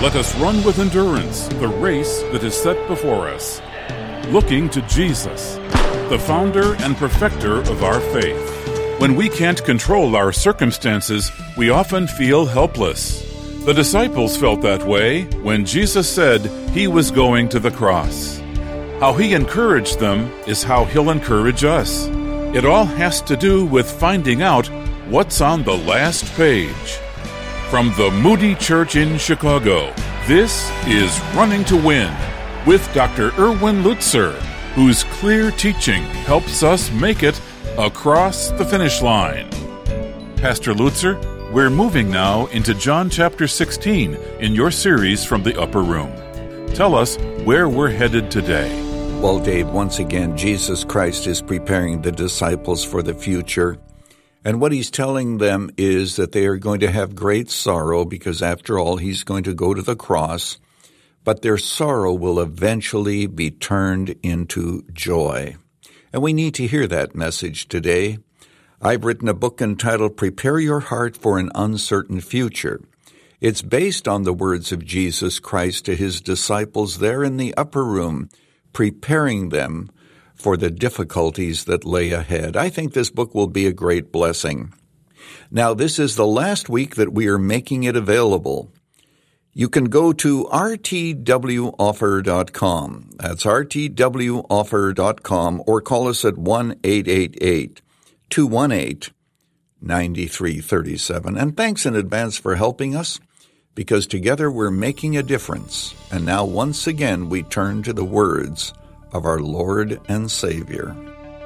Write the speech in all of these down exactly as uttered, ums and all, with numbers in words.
Let us run with endurance the race that is set before us, looking to Jesus, the founder and perfecter of our faith. When we can't control our circumstances, we often feel helpless. The disciples felt that way when Jesus said he was going to the cross. How he encouraged them is how he'll encourage us. It all has to do with finding out what's on the last page. From the Moody Church in Chicago, this is Running to Win with Doctor Erwin Lutzer, whose clear teaching helps us make it across the finish line. Pastor Lutzer, we're moving now into John chapter sixteen in your series From the Upper Room. Tell us where we're headed today. Well, Dave, once again, Jesus Christ is preparing the disciples for the future. And what he's telling them is that they are going to have great sorrow because, after all, he's going to go to the cross. But their sorrow will eventually be turned into joy. And we need to hear that message today. I've written a book entitled Prepare Your Heart for an Uncertain Future. It's based on the words of Jesus Christ to his disciples there in the upper room, preparing them for the difficulties that lay ahead. I think this book will be a great blessing. Now, this is the last week that we are making it available. You can go to r t w offer dot com. That's r t w offer dot com, or call us at one eight eight eight, two one eight, nine three three seven. And thanks in advance for helping us, because together we're making a difference. And now once again we turn to the words of our Lord and Savior.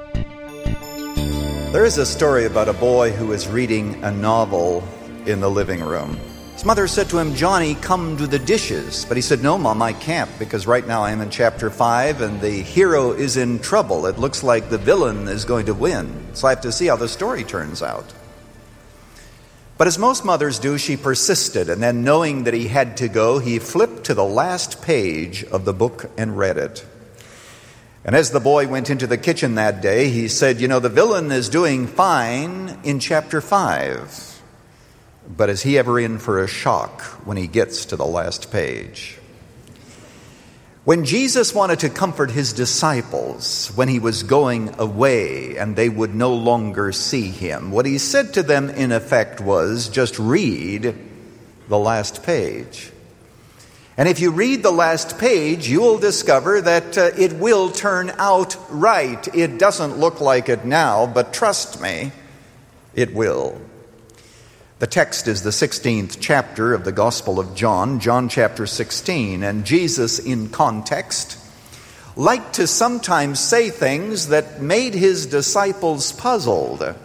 There is a story about a boy who is reading a novel in the living room. His mother said to him, "Johnny, come do the dishes." But he said, "No, Mom, I can't, because right now I am in chapter five and the hero is in trouble. It looks like the villain is going to win, so I have to see how the story turns out." But as most mothers do, she persisted, and then, knowing that he had to go, he flipped to the last page of the book and read it. And as the boy went into the kitchen that day, he said, "You know, the villain is doing fine in chapter five. But is he ever in for a shock when he gets to the last page?" When Jesus wanted to comfort his disciples when he was going away and they would no longer see him, what he said to them in effect was, just read the last page. And if you read the last page, you will discover that uh, it will turn out right. It doesn't look like it now, but trust me, it will. The text is the sixteenth chapter of the Gospel of John, John chapter sixteen, and Jesus, in context, liked to sometimes say things that made his disciples puzzled. Uh,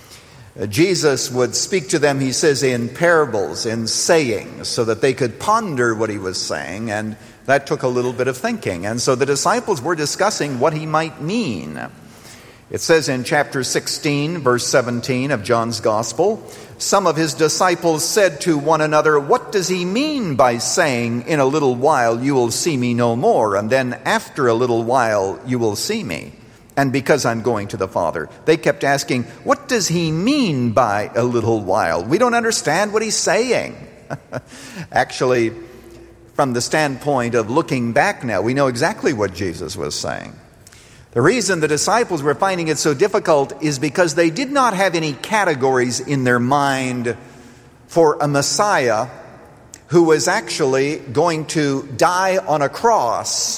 Jesus would speak to them, he says, in parables, in sayings, so that they could ponder what he was saying, and that took a little bit of thinking. And so the disciples were discussing what he might mean. It says in chapter sixteen, verse seventeen of John's Gospel, some of his disciples said to one another, "What does he mean by saying, 'In a little while you will see me no more, and then after a little while you will see me'? And because I'm going to the Father." They kept asking, "What does he mean by a little while? We don't understand what he's saying." Actually, from the standpoint of looking back now, we know exactly what Jesus was saying. The reason the disciples were finding it so difficult is because they did not have any categories in their mind for a Messiah who was actually going to die on a cross.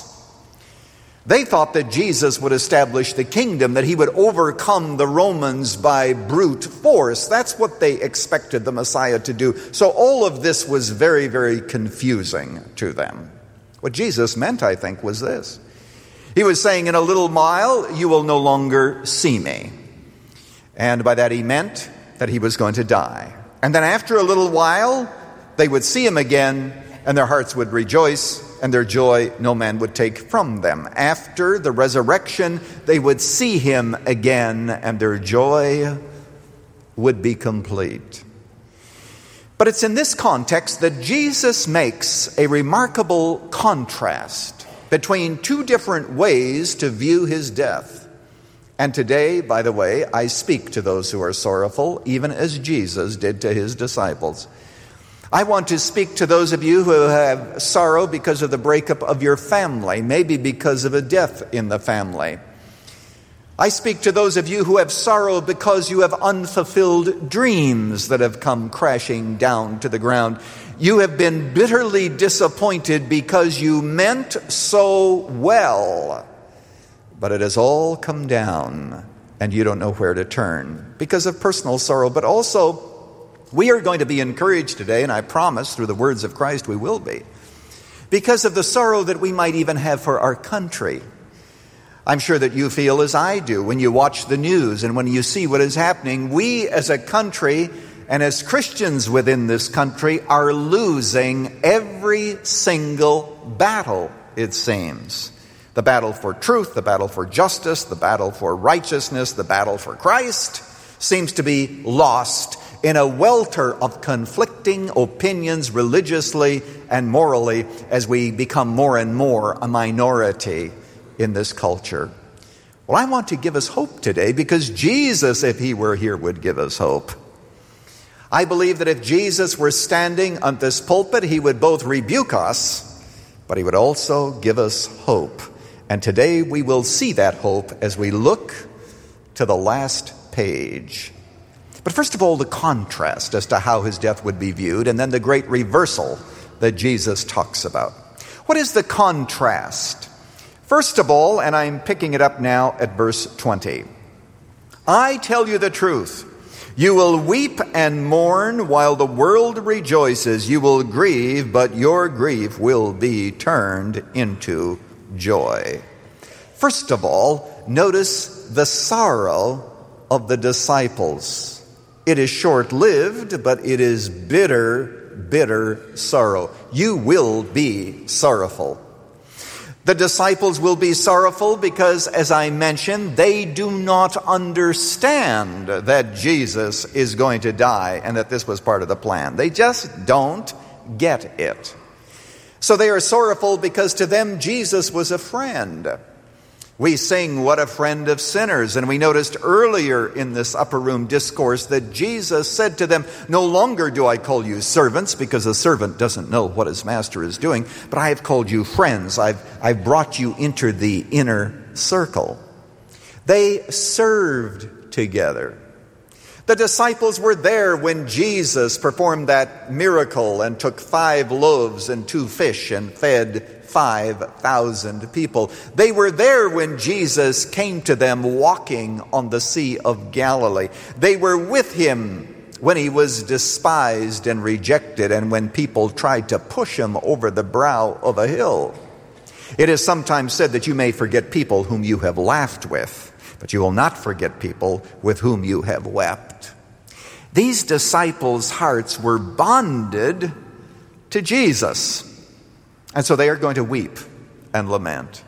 They thought that Jesus would establish the kingdom, that he would overcome the Romans by brute force. That's what they expected the Messiah to do. So all of this was very, very confusing to them. What Jesus meant, I think, was this. He was saying, in a little while, you will no longer see me. And by that he meant that he was going to die. And then after a little while, they would see him again, and their hearts would rejoice, and their joy no man would take from them. After the resurrection, they would see him again, and their joy would be complete. But it's in this context that Jesus makes a remarkable contrast between two different ways to view his death. And today, by the way, I speak to those who are sorrowful, even as Jesus did to his disciples. I want to speak to those of you who have sorrow because of the breakup of your family, maybe because of a death in the family. I speak to those of you who have sorrow because you have unfulfilled dreams that have come crashing down to the ground. You have been bitterly disappointed because you meant so well, but it has all come down and you don't know where to turn because of personal sorrow. But also, we are going to be encouraged today, and I promise through the words of Christ we will be, because of the sorrow that we might even have for our country. I'm sure that you feel as I do when you watch the news and when you see what is happening. We as a country and as Christians within this country are losing every single battle, it seems. The battle for truth, the battle for justice, the battle for righteousness, the battle for Christ seems to be lost in a welter of conflicting opinions religiously and morally as we become more and more a minority in this culture. Well, I want to give us hope today because Jesus, if he were here, would give us hope. I believe that if Jesus were standing on this pulpit, he would both rebuke us, but he would also give us hope. And today we will see that hope as we look to the last page. But first of all, the contrast as to how his death would be viewed, and then the great reversal that Jesus talks about. What is the contrast? First of all, and I'm picking it up now at verse twenty. I tell you the truth. You will weep and mourn while the world rejoices. You will grieve, but your grief will be turned into joy. First of all, notice the sorrow of the disciples. It is short-lived, but it is bitter, bitter sorrow. You will be sorrowful. The disciples will be sorrowful because, as I mentioned, they do not understand that Jesus is going to die and that this was part of the plan. They just don't get it. So they are sorrowful because to them Jesus was a friend. We sing, "What a friend of sinners," and we noticed earlier in this upper room discourse that Jesus said to them, "No longer do I call you servants, because a servant doesn't know what his master is doing, but I have called you friends. I've, I've brought you into the inner circle." They served together. The disciples were there when Jesus performed that miracle and took five loaves and two fish and fed five thousand people. They were there when Jesus came to them walking on the Sea of Galilee. They were with him when he was despised and rejected and when people tried to push him over the brow of a hill. It is sometimes said that you may forget people whom you have laughed with, but you will not forget people with whom you have wept. These disciples' hearts were bonded to Jesus. And so they are going to weep and lament.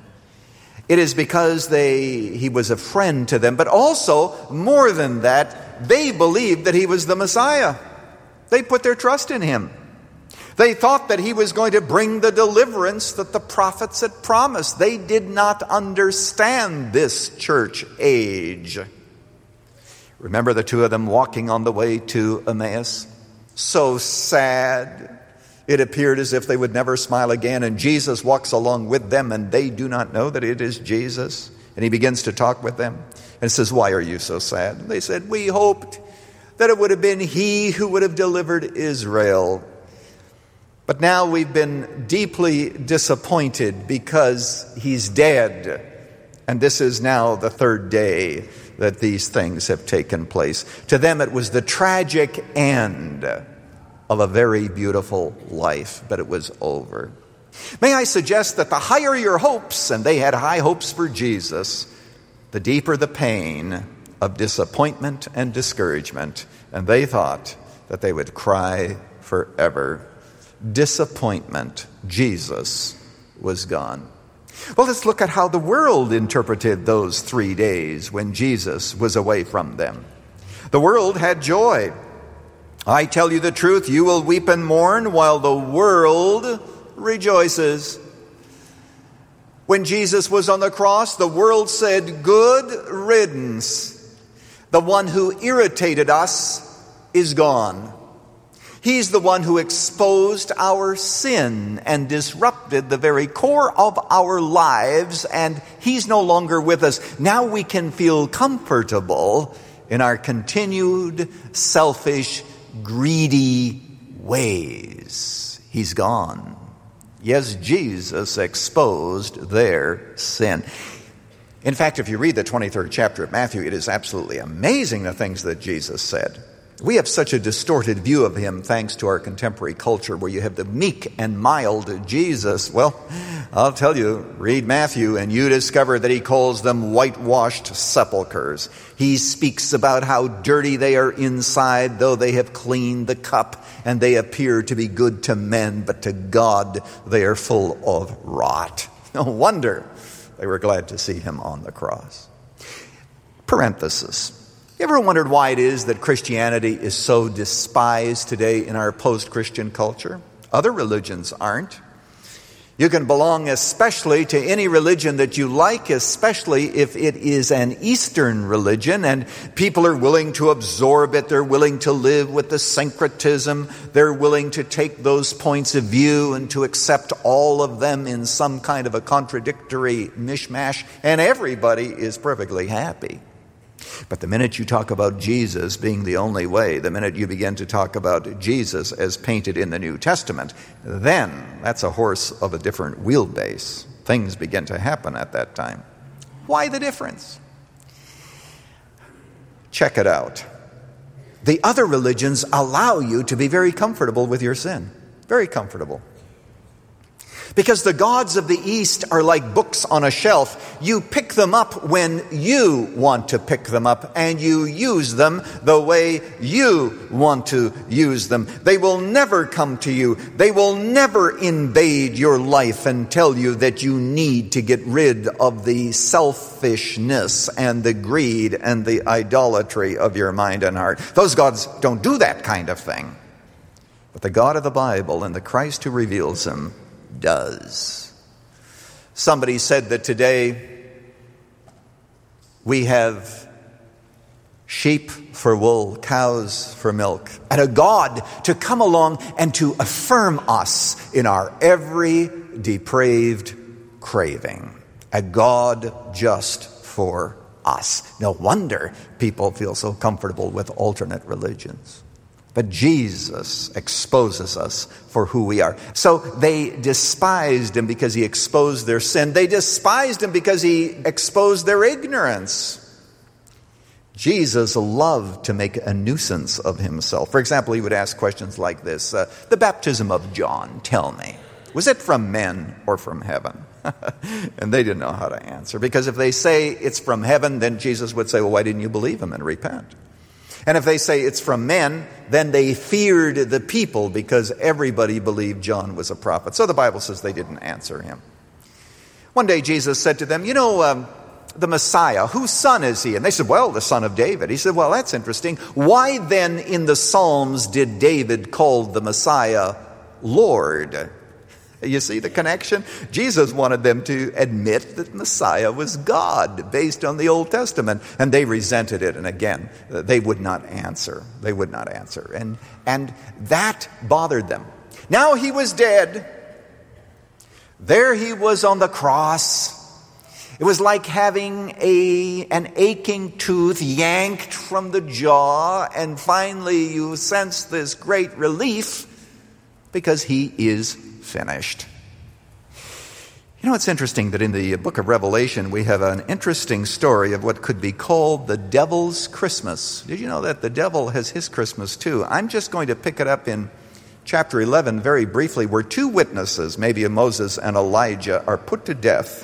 It is because they he was a friend to them, but also, more than that, they believed that he was the Messiah. They put their trust in him. They thought that he was going to bring the deliverance that the prophets had promised. They did not understand this church age. Remember the two of them walking on the way to Emmaus? So sad. It appeared as if they would never smile again, and Jesus walks along with them, and they do not know that it is Jesus. And he begins to talk with them and says, "Why are you so sad?" And they said, "We hoped that it would have been he who would have delivered Israel. But now we've been deeply disappointed because he's dead. And this is now the third day that these things have taken place." To them it was the tragic end of a very beautiful life, but it was over. May I suggest that the higher your hopes, and they had high hopes for Jesus, the deeper the pain of disappointment and discouragement, and they thought that they would cry forever. Disappointment. Jesus was gone. Well, let's look at how the world interpreted those three days when Jesus was away from them. The world had joy. I tell you the truth, you will weep and mourn while the world rejoices. When Jesus was on the cross, the world said, "Good riddance. The one who irritated us is gone." He's the one who exposed our sin and disrupted the very core of our lives, and he's no longer with us. Now we can feel comfortable in our continued selfish, greedy ways. He's gone. Yes, Jesus exposed their sin. In fact, if you read the twenty-third chapter of Matthew, it is absolutely amazing the things that Jesus said. We have such a distorted view of him thanks to our contemporary culture, where you have the meek and mild Jesus. Well, I'll tell you, read Matthew and you discover that he calls them whitewashed sepulchres. He speaks about how dirty they are inside, though they have cleaned the cup, and they appear to be good to men, but to God they are full of rot. No wonder they were glad to see him on the cross. Parenthesis. You ever wondered why it is that Christianity is so despised today in our post-Christian culture? Other religions aren't. You can belong especially to any religion that you like, especially if it is an Eastern religion, and people are willing to absorb it. They're willing to live with the syncretism. They're willing to take those points of view and to accept all of them in some kind of a contradictory mishmash, and everybody is perfectly happy. But the minute you talk about Jesus being the only way, the minute you begin to talk about Jesus as painted in the New Testament, then that's a horse of a different wheelbase. Things begin to happen at that time. Why the difference? Check it out. The other religions allow you to be very comfortable with your sin. Very comfortable. Because the gods of the East are like books on a shelf. You pick them up when you want to pick them up, and you use them the way you want to use them. They will never come to you. They will never invade your life and tell you that you need to get rid of the selfishness and the greed and the idolatry of your mind and heart. Those gods don't do that kind of thing. But the God of the Bible and the Christ who reveals him does. Somebody said that today we have sheep for wool, cows for milk, and a God to come along and to affirm us in our every depraved craving. A God just for us. No wonder people feel so comfortable with alternate religions. But Jesus exposes us for who we are. So they despised him because he exposed their sin. They despised him because he exposed their ignorance. Jesus loved to make a nuisance of himself. For example, he would ask questions like this. Uh, the baptism of John, tell me, was it from men or from heaven? And they didn't know how to answer. Because if they say it's from heaven, then Jesus would say, well, why didn't you believe him and repent? And if they say it's from men, then they feared the people because everybody believed John was a prophet. So the Bible says they didn't answer him. One day Jesus said to them, you know, um, the Messiah, whose son is he? And they said, well, the son of David. He said, well, that's interesting. Why then in the Psalms did David call the Messiah Lord? You see the connection? Jesus wanted them to admit that Messiah was God based on the Old Testament, and they resented it. And again, they would not answer. They would not answer. And, and that bothered them. Now he was dead. There he was on the cross. It was like having a, an aching tooth yanked from the jaw, and finally you sense this great relief because he is finished. You know, it's interesting that in the book of Revelation we have an interesting story of what could be called the devil's Christmas. Did you know that the devil has his Christmas too? I'm just going to pick it up in chapter eleven very briefly, where two witnesses, maybe Moses and Elijah, are put to death.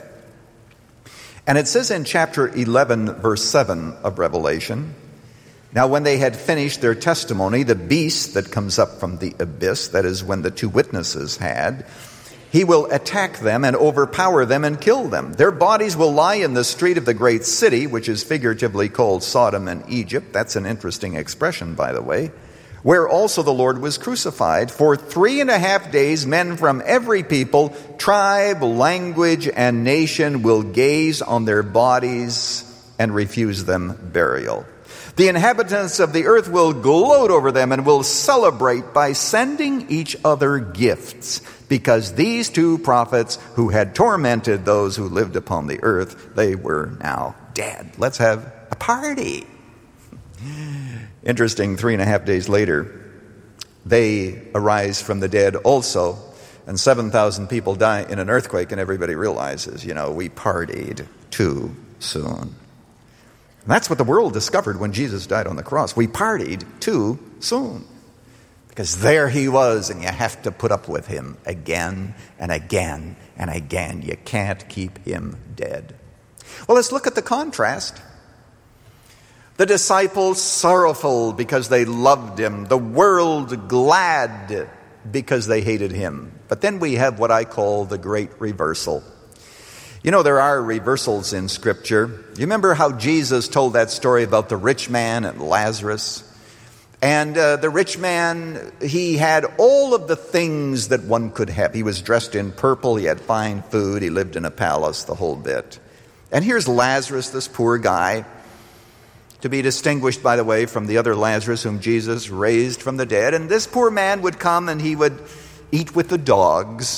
And it says in chapter eleven, verse seven of Revelation, now when they had finished their testimony, the beast that comes up from the abyss, that is when the two witnesses had, he will attack them and overpower them and kill them. Their bodies will lie in the street of the great city, which is figuratively called Sodom and Egypt. That's an interesting expression, by the way, where also the Lord was crucified. For three and a half days, men from every people, tribe, language, and nation will gaze on their bodies and refuse them burial. The inhabitants of the earth will gloat over them and will celebrate by sending each other gifts, because these two prophets who had tormented those who lived upon the earth, they were now dead. Let's have a party. Interesting, three and a half days later, they arise from the dead also, and seven thousand people die in an earthquake, and everybody realizes, you know, we partied too soon. And that's what the world discovered when Jesus died on the cross. We partied too soon. Because there he was, and you have to put up with him again and again and again. You can't keep him dead. Well, let's look at the contrast. The disciples sorrowful because they loved him. The world glad because they hated him. But then we have what I call the great reversal. You know, there are reversals in Scripture. You remember how Jesus told that story about the rich man and Lazarus? And uh, the rich man, he had all of the things that one could have. He was dressed in purple, he had fine food, he lived in a palace, the whole bit. And here's Lazarus, this poor guy, to be distinguished, by the way, from the other Lazarus whom Jesus raised from the dead. And this poor man would come and he would eat with the dogs.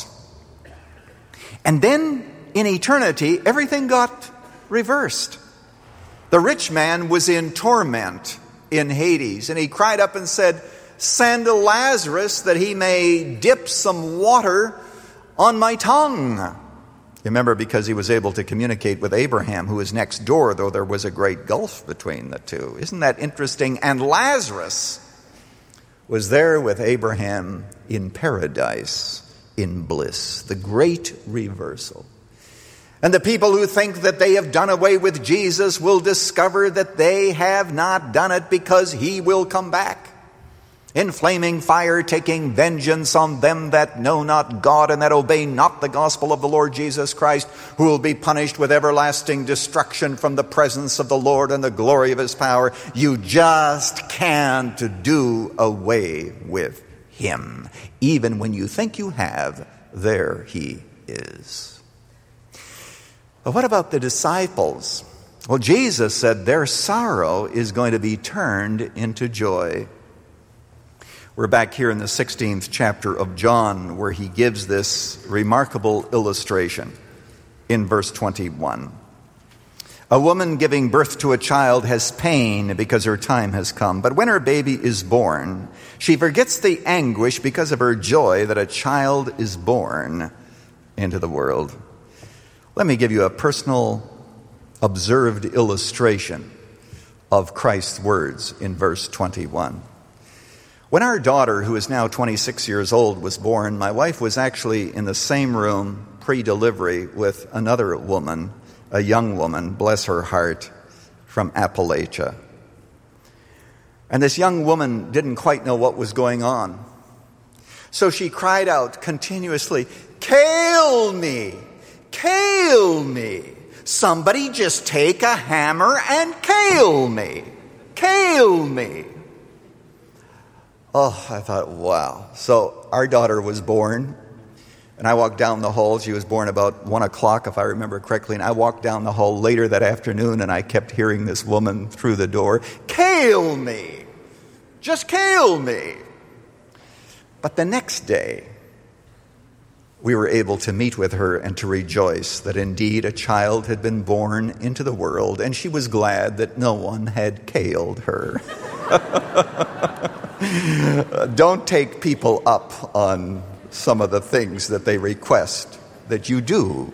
And then in eternity, everything got reversed. The rich man was in torment in Hades, and he cried up and said, "Send Lazarus that he may dip some water on my tongue." You remember, because he was able to communicate with Abraham, who was next door, though there was a great gulf between the two. Isn't that interesting? And Lazarus was there with Abraham in paradise, in bliss, the great reversal. And the people who think that they have done away with Jesus will discover that they have not done it, because he will come back in flaming fire, taking vengeance on them that know not God and that obey not the gospel of the Lord Jesus Christ, who will be punished with everlasting destruction from the presence of the Lord and the glory of his power. You just can't do away with him. Even when you think you have, there he is. But what about the disciples? Well, Jesus said their sorrow is going to be turned into joy. We're back here in the sixteenth chapter of John, where he gives this remarkable illustration in verse twenty-one. A woman giving birth to a child has pain because her time has come. But when her baby is born, she forgets the anguish because of her joy that a child is born into the world. Let me give you a personal, observed illustration of Christ's words in verse twenty-one. When our daughter, who is now twenty-six years old, was born, my wife was actually in the same room pre-delivery with another woman, a young woman, bless her heart, from Appalachia. And this young woman didn't quite know what was going on. So she cried out continuously, "Kill me! Kill me! Somebody just take a hammer and kill me! Kill me!" Oh, I thought, wow. So our daughter was born, and I walked down the hall. She was born about one o'clock, if I remember correctly, and I walked down the hall later that afternoon, and I kept hearing this woman through the door, "Kill me! Just kill me!" But the next day, we were able to meet with her and to rejoice that indeed a child had been born into the world, and she was glad that no one had killed her. Don't take people up on some of the things that they request that you do.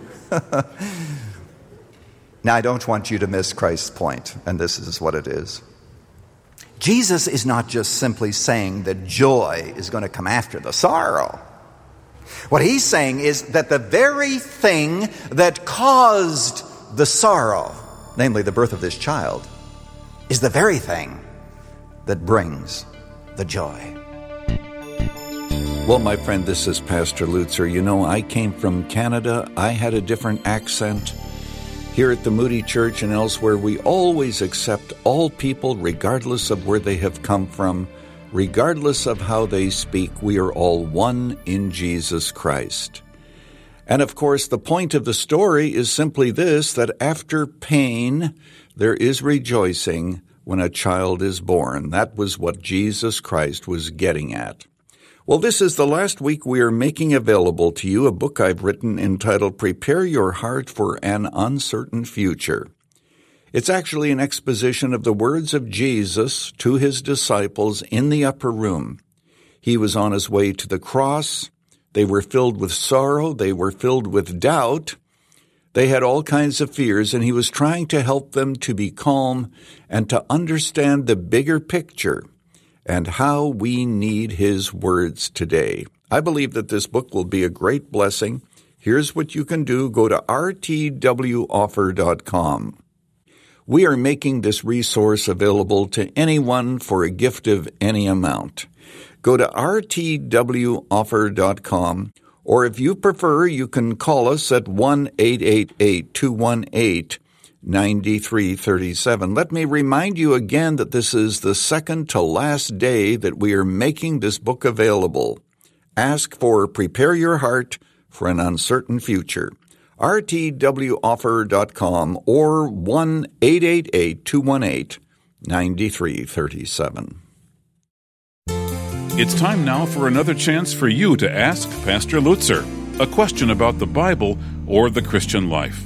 Now, I don't want you to miss Christ's point, and this is what it is. Jesus is not just simply saying that joy is going to come after the sorrow. What he's saying is that the very thing that caused the sorrow, namely the birth of this child, is the very thing that brings the joy. Well, my friend, this is Pastor Lutzer. You know, I came from Canada. I had a different accent. Here at the Moody Church and elsewhere, we always accept all people regardless of where they have come from. Regardless of how they speak, we are all one in Jesus Christ. And of course, the point of the story is simply this, that after pain, there is rejoicing when a child is born. That was what Jesus Christ was getting at. Well, this is the last week we are making available to you a book I've written entitled Prepare Your Heart for an Uncertain Future. It's actually an exposition of the words of Jesus to his disciples in the upper room. He was on his way to the cross. They were filled with sorrow. They were filled with doubt. They had all kinds of fears, and he was trying to help them to be calm and to understand the bigger picture and how we need his words today. I believe that this book will be a great blessing. Here's what you can do. Go to r t w offer dot com. We are making this resource available to anyone for a gift of any amount. Go to r t w offer dot com. Or if you prefer, you can call us at one eight eight eight, two one eight, nine three three seven. Let me remind you again that this is the second to last day that we are making this book available. Ask for Prepare Your Heart for an Uncertain Future. r t w offer dot com or one eight eight eight, two one eight, nine three three seven. It's time now for another chance for you to ask Pastor Lutzer a question about the Bible or the Christian life.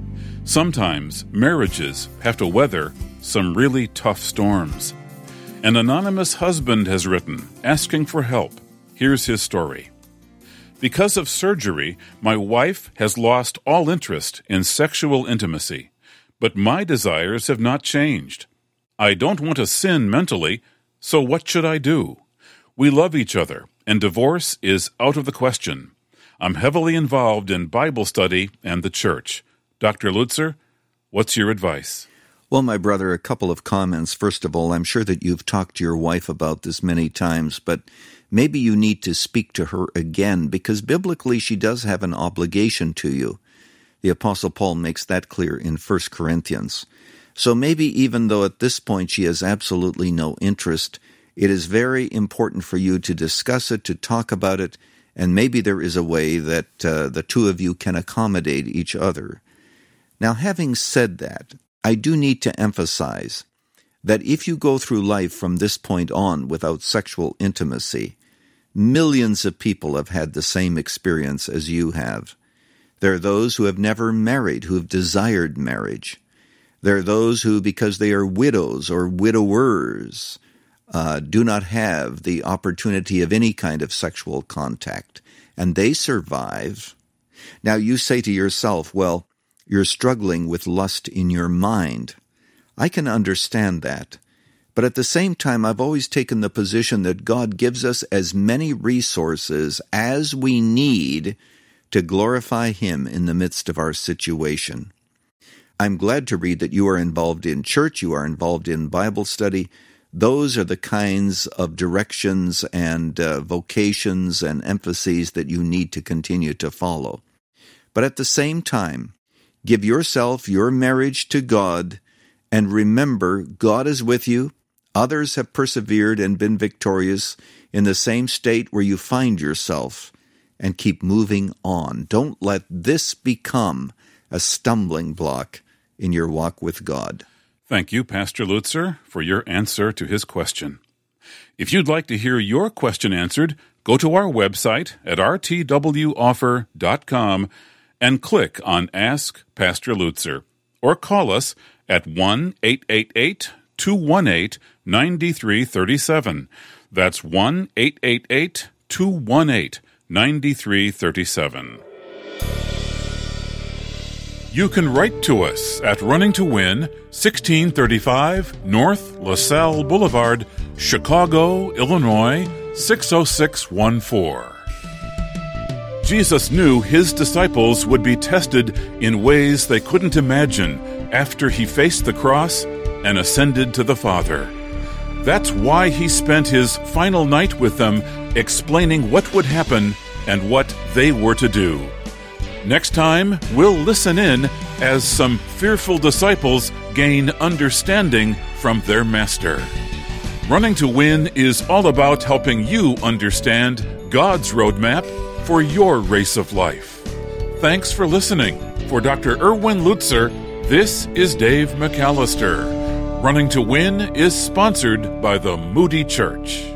Sometimes marriages have to weather some really tough storms. An anonymous husband has written, asking for help. Here's his story. Because of surgery, my wife has lost all interest in sexual intimacy, but my desires have not changed. I don't want to sin mentally, so what should I do? We love each other, and divorce is out of the question. I'm heavily involved in Bible study and the church. Doctor Lutzer, what's your advice? Well, my brother, a couple of comments. First of all, I'm sure that you've talked to your wife about this many times, but maybe you need to speak to her again, because biblically she does have an obligation to you. The Apostle Paul makes that clear in First Corinthians. So maybe even though at this point she has absolutely no interest, it is very important for you to discuss it, to talk about it, and maybe there is a way that uh, the two of you can accommodate each other. Now, having said that, I do need to emphasize that if you go through life from this point on without sexual intimacy, millions of people have had the same experience as you have. There are those who have never married, who have desired marriage. There are those who, because they are widows or widowers, Uh, do not have the opportunity of any kind of sexual contact, and they survive. Now you say to yourself, well, you're struggling with lust in your mind. I can understand that, but at the same time, I've always taken the position that God gives us as many resources as we need to glorify Him in the midst of our situation. I'm glad to read that you are involved in church, you are involved in Bible study. Those are the kinds of directions and uh, vocations and emphases that you need to continue to follow. But at the same time, give yourself, your marriage to God, and remember, God is with you. Others have persevered and been victorious in the same state where you find yourself, and keep moving on. Don't let this become a stumbling block in your walk with God. Thank you, Pastor Lutzer, for your answer to his question. If you'd like to hear your question answered, go to our website at r t w offer dot com and click on Ask Pastor Lutzer, or call us at one eight eight eight, two one eight, nine three three seven. That's one eight eight eight, two one eight, nine three three seven. You can write to us at Running to Win, sixteen thirty-five North LaSalle Boulevard, Chicago, Illinois, six oh six one four. Jesus knew his disciples would be tested in ways they couldn't imagine after he faced the cross and ascended to the Father. That's why he spent his final night with them explaining what would happen and what they were to do. Next time, we'll listen in as some fearful disciples gain understanding from their master. Running to Win is all about helping you understand God's roadmap for your race of life. Thanks for listening. For Doctor Erwin Lutzer, this is Dave McAllister. Running to Win is sponsored by the Moody Church.